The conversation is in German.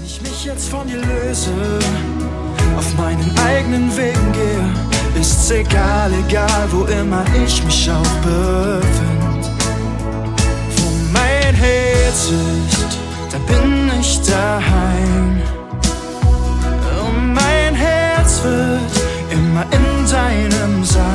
ich mich jetzt von dir löse, auf meinen eigenen Wegen gehe, ist's egal, wo immer ich mich auch befind. Wo mein Herz ist, da bin ich daheim. Und mein Herz wird immer in deinem sein.